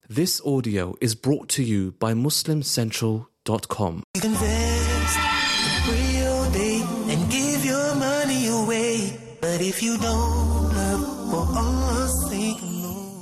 This audio is brought to you by MuslimCentral.com. Invest real day and give your money away. But if you don't love, for Allah's sake alone.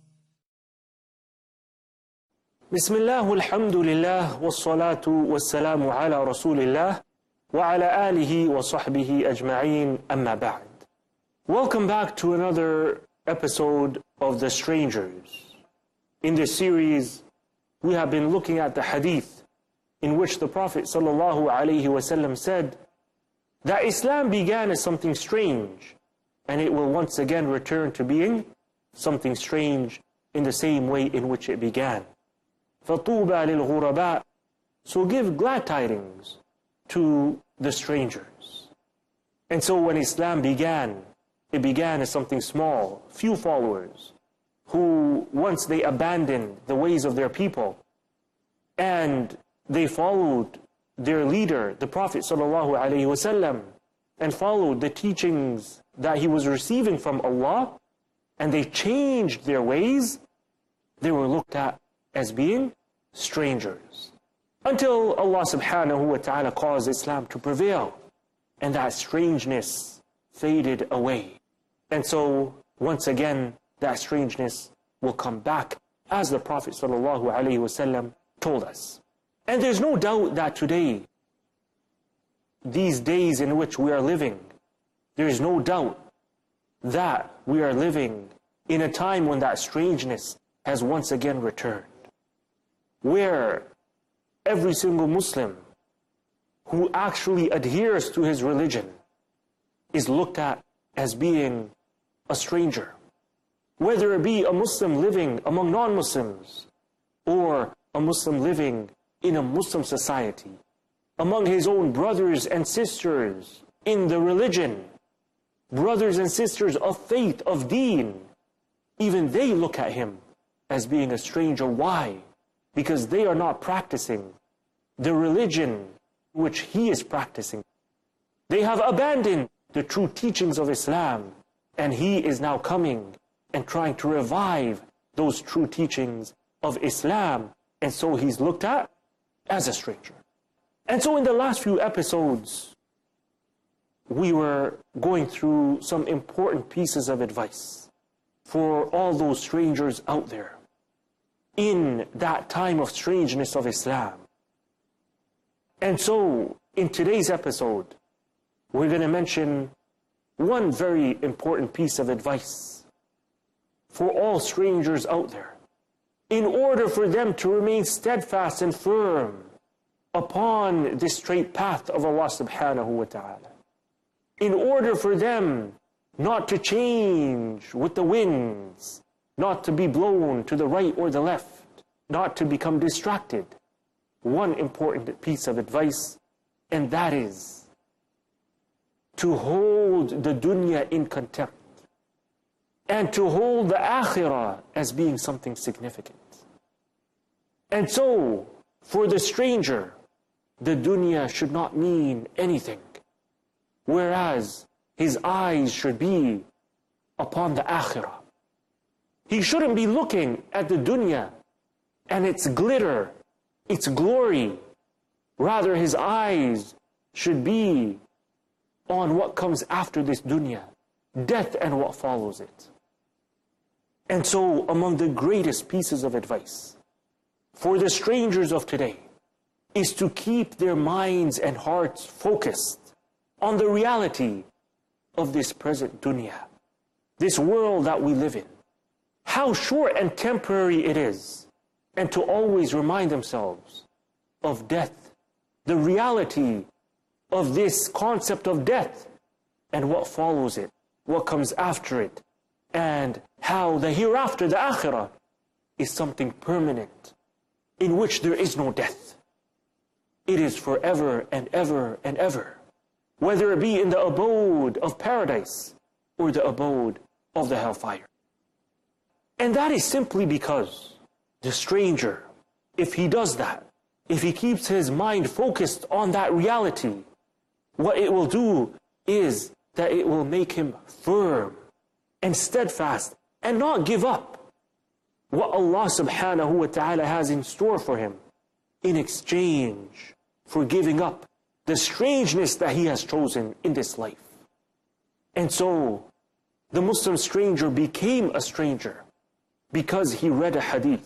Bismillah, walhamdulillah, wassalatu wassalamu ala rasulillah, wa ala alihi wa sahbihi ajma'een, amma ba'd. Welcome back to another episode of The Strangers. In this series, we have been looking at the hadith in which the Prophet ﷺ said that Islam began as something strange, and it will once again return to being something strange in the same way in which it began. فَطُوبَى لِلْغُرَبَاءِ. So give glad tidings to the strangers. And so when Islam began, it began as something small, few followers, who once they abandoned the ways of their people and they followed their leader, the Prophet ﷺ, and followed the teachings that he was receiving from Allah, and they changed their ways, they were looked at as being strangers. Until Allah subhanahu wa ta'ala caused Islam to prevail, and that strangeness faded away. And so, once again, that strangeness will come back, as the Prophet ﷺ told us. And there's no doubt that today, these days in which we are living, there is no doubt that we are living in a time when that strangeness has once again returned, where every single Muslim who actually adheres to his religion is looked at as being a stranger. Whether it be a Muslim living among non-Muslims, or a Muslim living in a Muslim society, among his own brothers and sisters in the religion, brothers and sisters of faith, of deen, even they look at him as being a stranger. Why? Because they are not practicing the religion which he is practicing. They have abandoned the true teachings of Islam, and he is now coming and trying to revive those true teachings of Islam, and so he's looked at as a stranger. And so in the last few episodes, we were going through some important pieces of advice for all those strangers out there in that time of strangeness of Islam. And so in today's episode, we're going to mention one very important piece of advice for all strangers out there, in order for them to remain steadfast and firm upon this straight path of Allah subhanahu wa ta'ala, in order for them not to change with the winds, not to be blown to the right or the left, not to become distracted. One important piece of advice, and that is to hold the dunya in contempt, and to hold the akhirah as being something significant. And so, for the stranger, the dunya should not mean anything, whereas his eyes should be upon the akhirah. He shouldn't be looking at the dunya and its glitter, its glory. Rather, his eyes should be on what comes after this dunya, death and what follows it. And so, among the greatest pieces of advice for the strangers of today is to keep their minds and hearts focused on the reality of this present dunya, this world that we live in, how short and temporary it is, and to always remind themselves of death, the reality of this concept of death and what follows it, what comes after it, and how the hereafter, the akhirah, is something permanent, in which there is no death. It is forever and ever and ever, whether it be in the abode of paradise or the abode of the hellfire. And that is simply because the stranger, if he does that, if he keeps his mind focused on that reality, what it will do is that it will make him firm and steadfast and not give up. what Allah subhanahu wa ta'ala has in store for him in exchange for giving up the strangeness that he has chosen in this life. And so the Muslim stranger became a stranger because he read a hadith,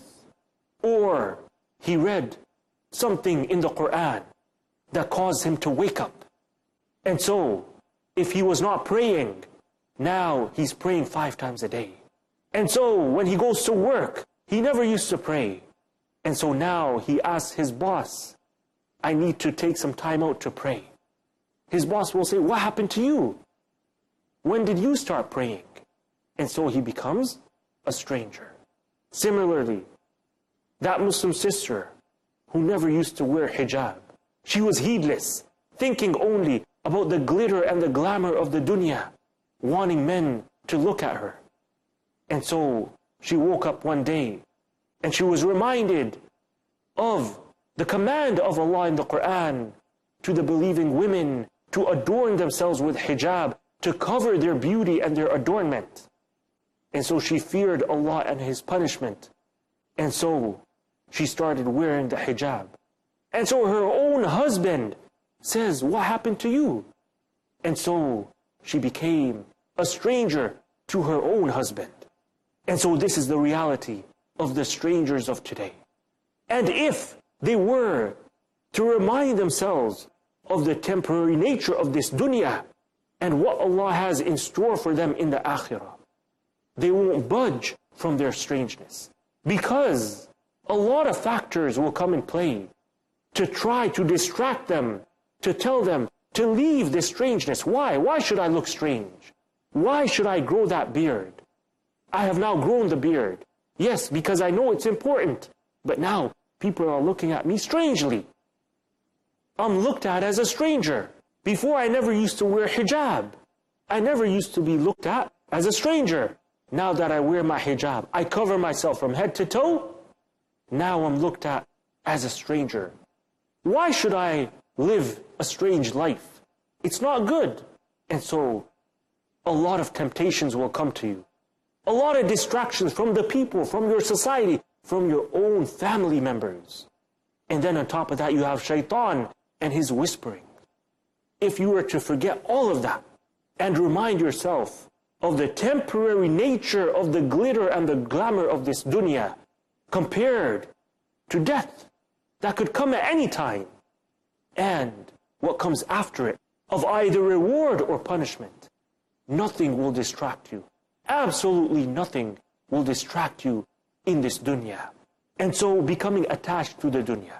or he read something in the Quran that caused him to wake up. And so if he was not praying, now he's praying 5 times a day. And so when he goes to work, he never used to pray. And so now he asks his boss, I need to take some time out to pray. His boss will say, what happened to you? When did you start praying? And so he becomes a stranger. Similarly, that Muslim sister who never used to wear hijab, she was heedless, thinking only about the glitter and the glamour of the dunya, wanting men to look at her. And so she woke up one day and she was reminded of the command of Allah in the Quran to the believing women to adorn themselves with hijab, to cover their beauty and their adornment. And so she feared Allah and His punishment. And so she started wearing the hijab. And so her own husband says, what happened to you? And so she became a stranger to her own husband. And so this is the reality of the strangers of today. And if they were to remind themselves of the temporary nature of this dunya and what Allah has in store for them in the akhirah, they won't budge from their strangeness, because a lot of factors will come in play to try to distract them, to tell them to leave this strangeness. Why? Why should I look strange? Why should I grow that beard? I have now grown the beard. Yes, because I know it's important. But now people are looking at me strangely. I'm looked at as a stranger. Before, I never used to wear hijab. I never used to be looked at as a stranger. Now that I wear my hijab, I cover myself from head to toe. Now I'm looked at as a stranger. Why should I live a strange life? It's not good. And so a lot of temptations will come to you. A lot of distractions from the people, from your society, from your own family members. And then on top of that, you have shaitan and his whispering. If you were to forget all of that and remind yourself of the temporary nature of the glitter and the glamour of this dunya compared to death that could come at any time, and what comes after it of either reward or punishment, nothing will distract you. Absolutely nothing will distract you in this dunya. And so becoming attached to the dunya,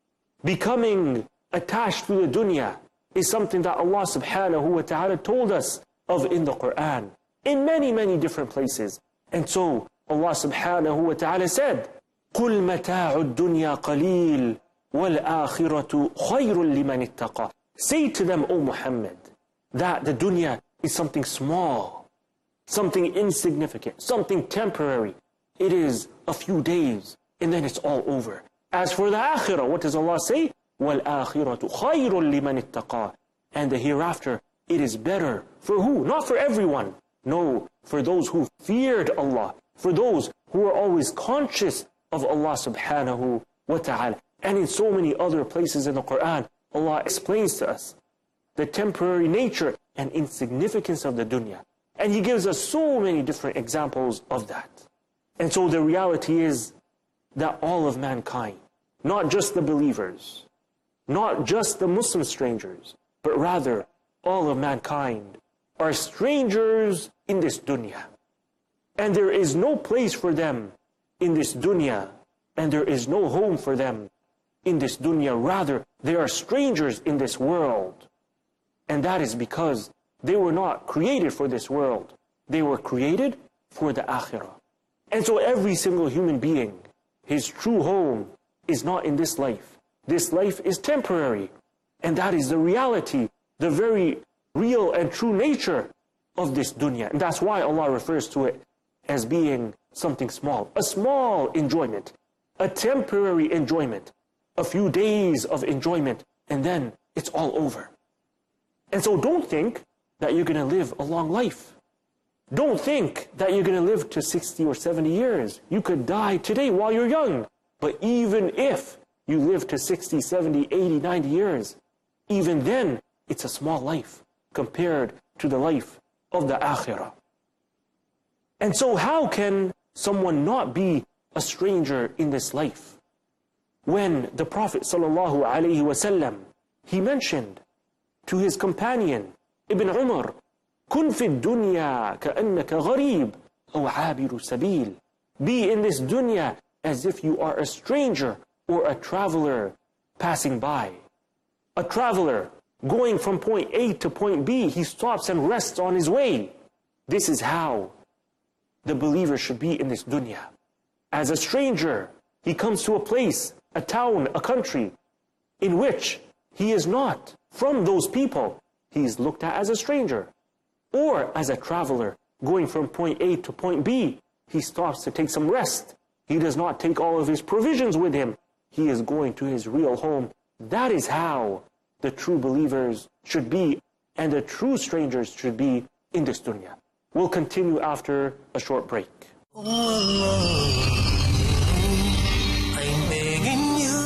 becoming attached to the dunya is something that Allah subhanahu wa ta'ala told us of in the Quran in many, many different places. And so Allah subhanahu wa ta'ala said, قُلْ مَتَاعُ الدُّنْيَا قَلِيلٌ وَالْآخِرَةُ خَيْرٌ لِمَنِ اتَّقَى. Say to them, O Muhammad, that the dunya is something small, something insignificant, something temporary. It is a few days and then it's all over. As for the akhirah, what does Allah say? وَالْآخِرَةُ خَيْرٌ لِمَنِ اتَّقَى. And the hereafter, it is better for who? Not for everyone. No, for those who feared Allah, for those who are always conscious of Allah subhanahu wa ta'ala. And in so many other places in the Quran, Allah explains to us the temporary nature and insignificance of the dunya. And He gives us so many different examples of that. And so the reality is that all of mankind, not just the believers, not just the Muslim strangers, but rather all of mankind are strangers in this dunya. And there is no place for them in this dunya, and there is no home for them in this dunya. Rather, they are strangers in this world. And that is because they were not created for this world. They were created for the akhirah. And so every single human being, his true home is not in this life. This life is temporary. And that is the reality, the very real and true nature of this dunya. And that's why Allah refers to it as being something small. A small enjoyment, a temporary enjoyment, a few days of enjoyment, and then it's all over. And so don't think that you're going to live a long life. Don't think that you're going to live to 60 or 70 years. You could die today while you're young. But even if you live to 60, 70, 80, 90 years, even then, it's a small life compared to the life of the akhirah. And so how can someone not be a stranger in this life? When the Prophet ﷺ, he mentioned to his companion, Ibn Umar, كن في الدنيا كأنك غريب أو عابر سبيل. Be in this dunya as if you are a stranger or a traveler passing by. A traveler going from point A to point B, he stops and rests on his way. This is how the believer should be in this dunya. As a stranger, he comes to a place, a town, a country, in which he is not from those people. He is looked at as a stranger. Or as a traveler, going from point A to point B, he stops to take some rest. He does not take all of his provisions with him. He is going to his real home. That is how the true believers should be, and the true strangers should be in this dunya. We'll continue after a short break. Oh Allah, I'm begging you.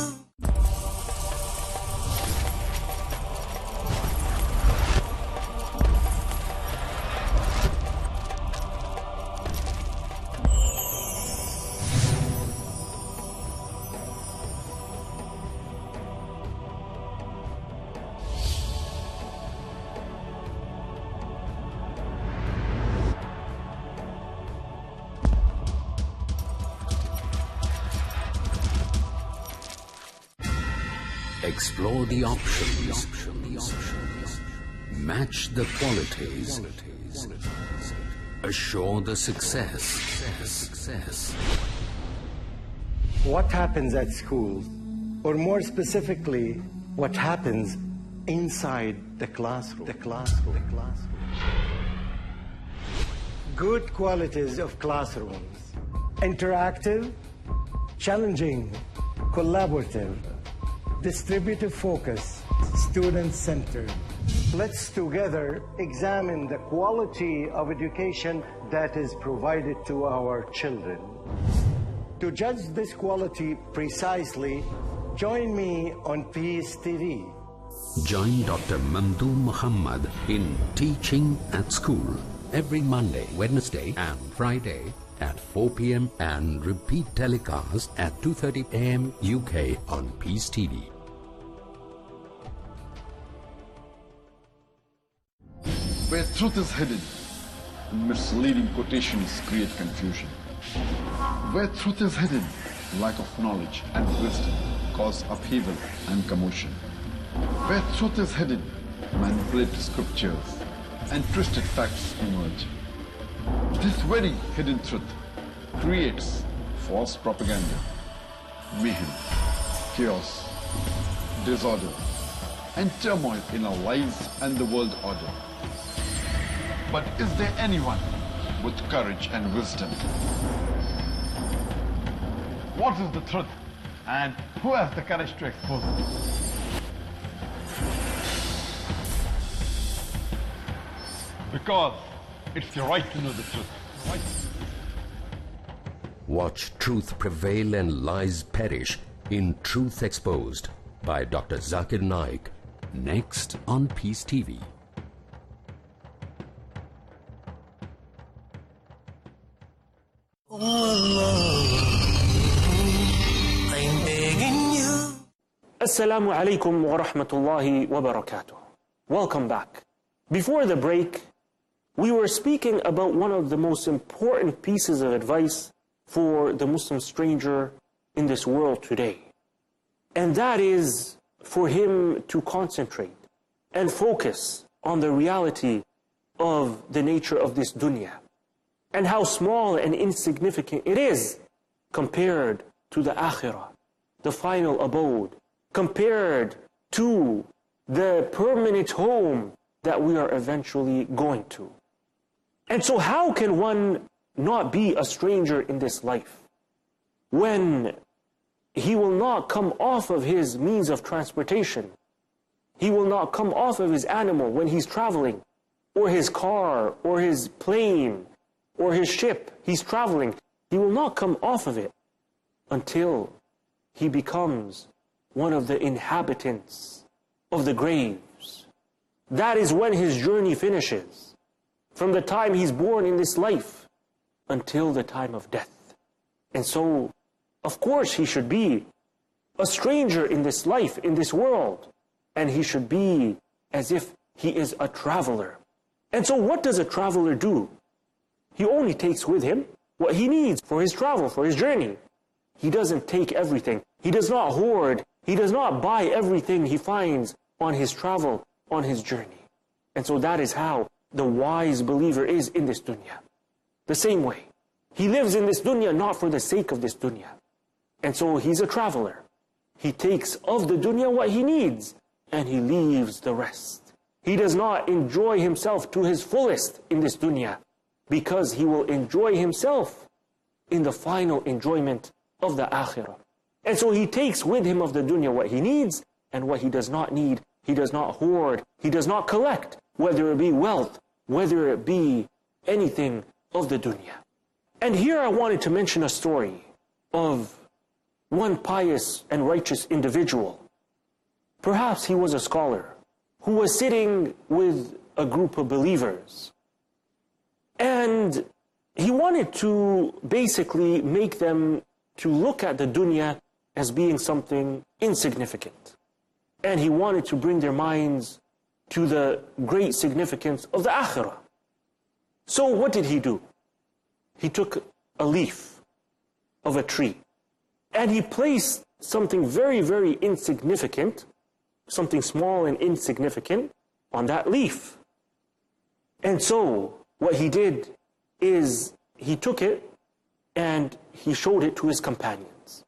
Explore the options. Match the qualities. Assure the success. What happens at school, or more specifically, what happens inside the classroom. Good qualities of classrooms: interactive, challenging, collaborative, distributive focus, student-centered. Let's together examine the quality of education that is provided to our children. To judge this quality precisely, join me on Peace TV. Join Dr. Mamdouh Muhammad in Teaching at School every Monday, Wednesday and Friday at 4 p.m. and repeat telecast at 2:30 a.m. UK on Peace TV. Where truth is hidden, misleading quotations create confusion. Where truth is hidden, lack of knowledge and wisdom cause upheaval and commotion. Where truth is hidden, manipulated scriptures and twisted facts emerge. This very hidden truth creates false propaganda, mayhem, chaos, disorder, and turmoil in our lives and the world order. But is there anyone with courage and wisdom? What is the truth, and who has the courage to expose it? Because it's your right to know the truth. Watch truth prevail and lies perish in Truth Exposed by Dr. Zakir Naik. Next on Peace TV. Oh Allah, I'm begging you. Assalamu alaikum wa rahmatullahi wa barakatuh. Welcome back. Before the break, we were speaking about one of the most important pieces of advice for the Muslim stranger in this world today. And that is for him to concentrate and focus on the reality of the nature of this dunya and how small and insignificant it is compared to the akhirah, the final abode, compared to the permanent home that we are eventually going to. And so how can one not be a stranger in this life when he will not come off of his means of transportation? He will not come off of his animal when he's traveling, or his car, or his plane, or his ship, he's traveling, he will not come off of it until he becomes one of the inhabitants of the graves. That is when his journey finishes, from the time he's born in this life until the time of death. And so, of course, he should be a stranger in this life, in this world, and he should be as if he is a traveler. And so what does a traveler do? He only takes with him what he needs for his travel, for his journey. He doesn't take everything. He does not hoard. He does not buy everything he finds on his travel, on his journey. And so that is how the wise believer is in this dunya. The same way. He lives in this dunya not for the sake of this dunya. And so he's a traveler. He takes of the dunya what he needs, and he leaves the rest. He does not enjoy himself to his fullest in this dunya, because he will enjoy himself in the final enjoyment of the akhirah. And so he takes with him of the dunya what he needs, and what he does not need, he does not hoard, he does not collect, whether it be wealth, whether it be anything of the dunya. And here I wanted to mention a story of one pious and righteous individual. Perhaps he was a scholar who was sitting with a group of believers. And he wanted to basically make them to look at the dunya as being something insignificant. And he wanted to bring their minds to the great significance of the akhirah. So what did he do? He took a leaf of a tree and he placed something very, very insignificant, something small and insignificant on that leaf. And so what he did is he took it and he showed it to his companions.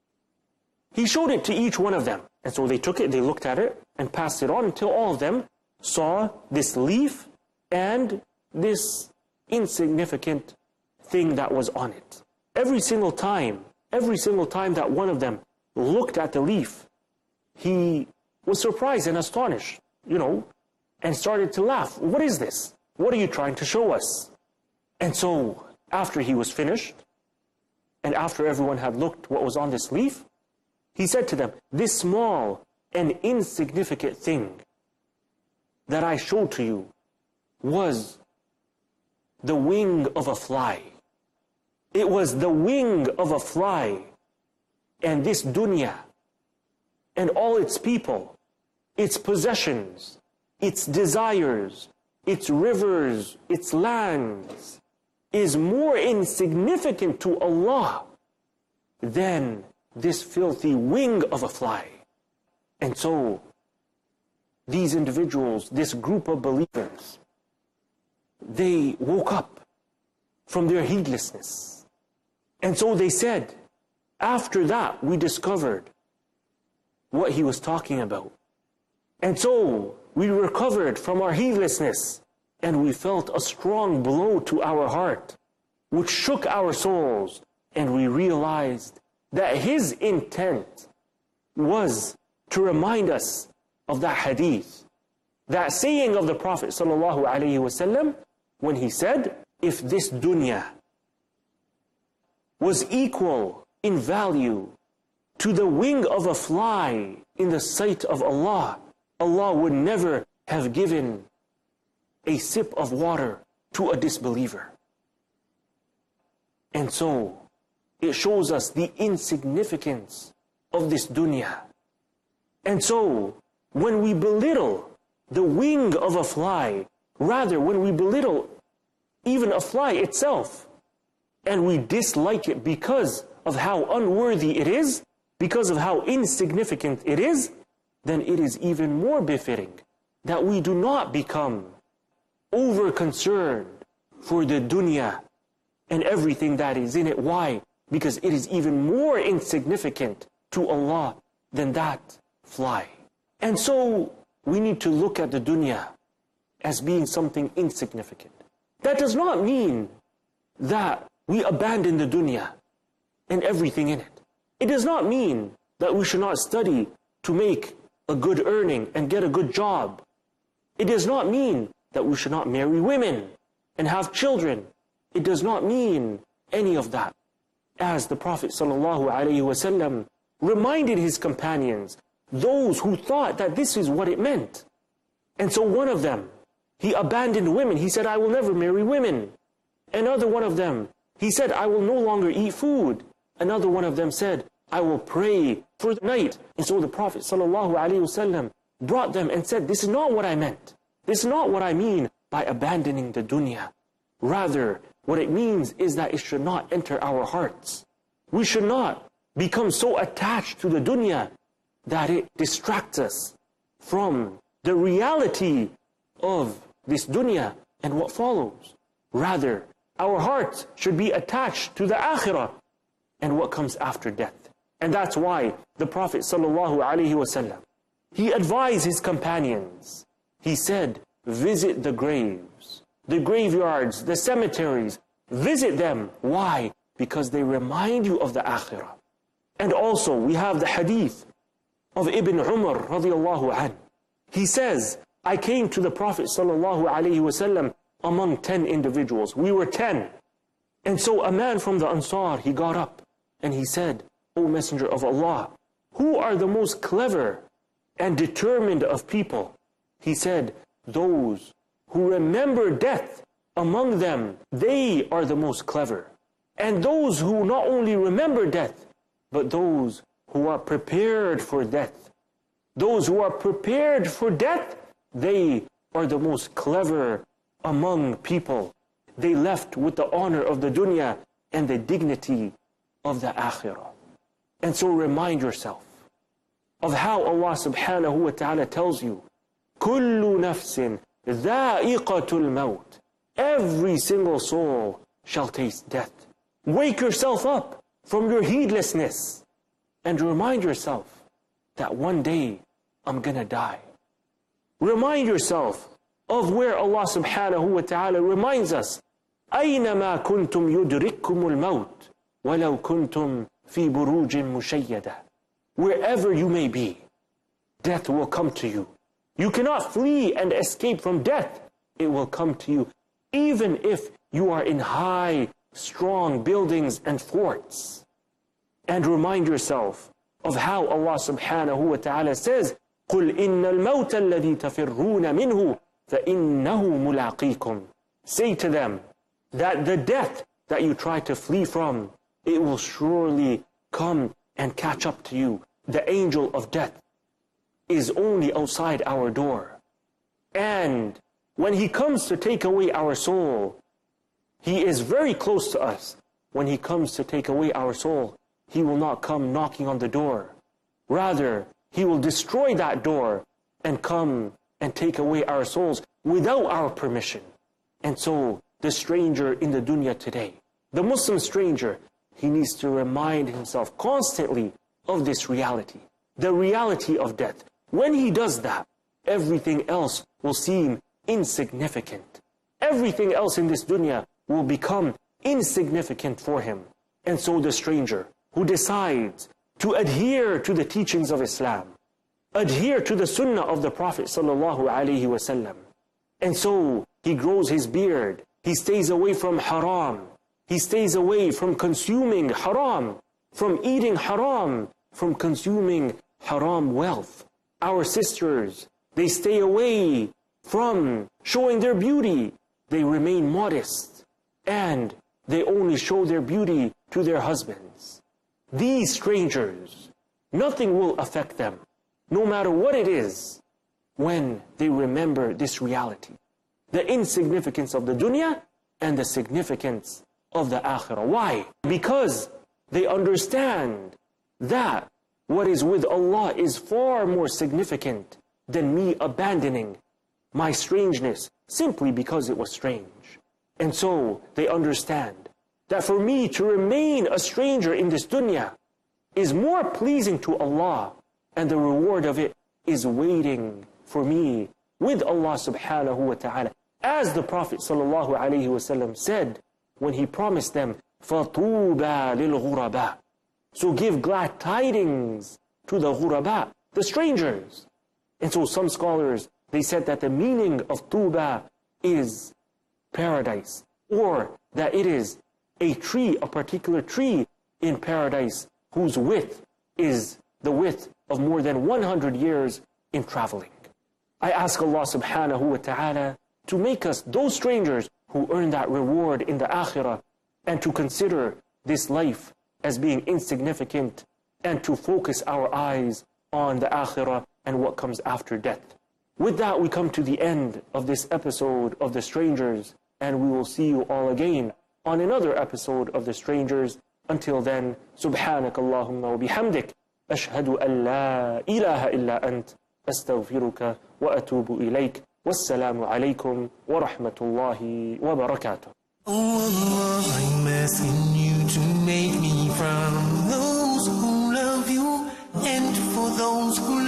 He showed it to each one of them. And so they took it, they looked at it, and passed it on until all of them saw this leaf and this insignificant thing that was on it. Every single time that one of them looked at the leaf, he was surprised and astonished, and started to laugh. What is this? What are you trying to show us? And so, after he was finished, and after everyone had looked what was on this leaf, he said to them, this small and insignificant thing that I showed to you was the wing of a fly. It was the wing of a fly. And this dunya and all its people, its possessions, its desires, its rivers, its lands, is more insignificant to Allah than this filthy wing of a fly. And so, these individuals, this group of believers, they woke up from their heedlessness. And so they said, after that we discovered what he was talking about. And so we recovered from our heedlessness, and we felt a strong blow to our heart, which shook our souls, and we realized that his intent was to remind us of that hadith, that saying of the Prophet ﷺ, when he said, if this dunya was equal in value to the wing of a fly in the sight of Allah, Allah would never have given a sip of water to a disbeliever. And so, it shows us the insignificance of this dunya. And so, when we belittle the wing of a fly, rather when we belittle even a fly itself, and we dislike it because of how unworthy it is, because of how insignificant it is, then it is even more befitting that we do not become over-concerned for the dunya and everything that is in it. Why? Because it is even more insignificant to Allah than that fly. And so we need to look at the dunya as being something insignificant. That does not mean that we abandon the dunya and everything in it. It does not mean that we should not study to make a good earning and get a good job. It does not mean that we should not marry women and have children It does not mean any of that. As the Prophet ﷺ reminded his companions, those who thought that this is what it meant. And so one of them, he abandoned women. He said, I will never marry women. Another one of them, he said, I will no longer eat food. Another one of them said, I will pray for the night. And so the Prophet ﷺ brought them and said, this is not what I meant. This is not what I mean by abandoning the dunya. Rather, what it means is that it should not enter our hearts. We should not become so attached to the dunya that it distracts us from the reality of this dunya and what follows. Rather, our hearts should be attached to the akhirah and what comes after death. And that's why the Prophet ﷺ, he advised his companions. He said, visit the graves, the graveyards, the cemeteries. Visit them. Why? Because they remind you of the akhirah. And also we have the hadith of Ibn Umar radiallahu anh. He says, I came to the Prophet ﷺ among 10 individuals. We were 10. And so a man from the Ansar, he got up and he said, O Messenger of Allah, who are the most clever and determined of people? He said, those who remember death among them, they are the most clever. And those who not only remember death, but those who are prepared for death. Those who are prepared for death, they are the most clever among people. They left with the honor of the dunya and the dignity of the akhirah. And so remind yourself of how Allah subhanahu wa ta'ala tells you, كُلُّ نَفْسٍ ذَائِقَةُ الْمَوْتِ. Every single soul shall taste death. Wake yourself up from your heedlessness and remind yourself that one day I'm gonna die. Remind yourself of where Allah subhanahu wa ta'ala reminds us, أَيْنَمَا كُنْتُمْ يُدْرِكُّمُ الْمَوْتِ وَلَوْ كُنْتُمْ فِي بُرُوجٍ مُشَيَّدَةٍ. Wherever you may be, death will come to you. You cannot flee and escape from death. It will come to you, even if you are in high, strong buildings and forts. And remind yourself of how Allah subhanahu wa ta'ala says, قُلْ إِنَّ الْمَوْتَ الَّذِي تَفِرُّونَ مِنْهُ فَإِنَّهُ مُلَاقِيكُمْ. Say to them that the death that you try to flee from, it will surely come and catch up to you. The angel of death is only outside our door. And when he comes to take away our soul, he is very close to us. When he comes to take away our soul, he will not come knocking on the door. Rather, he will destroy that door and come and take away our souls without our permission. And so, the stranger in the dunya today, the Muslim stranger, he needs to remind himself constantly of this reality, the reality of death. When he does that, everything else will seem insignificant. Everything else in this dunya will become insignificant for him. And so the stranger who decides to adhere to the teachings of Islam, adhere to the sunnah of the Prophet ﷺ, and so he grows his beard, he stays away from haram, he stays away from consuming haram, from eating haram, from consuming haram wealth. Our sisters, they stay away from showing their beauty. They remain modest and they only show their beauty to their husbands. These strangers, nothing will affect them, no matter what it is, when they remember this reality, the insignificance of the dunya and the significance of the akhirah. Why? Because they understand that what is with Allah is far more significant than me abandoning my strangeness simply because it was strange. And so they understand that for me to remain a stranger in this dunya is more pleasing to Allah, and the reward of it is waiting for me with Allah subhanahu wa ta'ala. As the Prophet sallallahu alaihi wasallam said when he promised them, فَطُوبَى لِلْغُرَبَى. So give glad tidings to the ghuraba, the strangers. And so some scholars, they said that the meaning of tuba is paradise, or that it is a tree, a particular tree in paradise whose width is the width of more than 100 years in traveling. I ask Allah subhanahu wa ta'ala to make us those strangers who earn that reward in the akhirah, and to consider this life as being insignificant, and to focus our eyes on the akhirah and what comes after death. With that, we come to the end of this episode of The Strangers, and we will see you all again on another episode of The Strangers. Until then, Subhanak Allahumma wa bihamdik, ashhadu an la ilaha illa ant, astaghfiruka wa atubu ilayk. Wassalamu alaykum wa rahmatullahi wa barakatuh. Oh Allah, I'm asking you to make me from those who love you, and for those who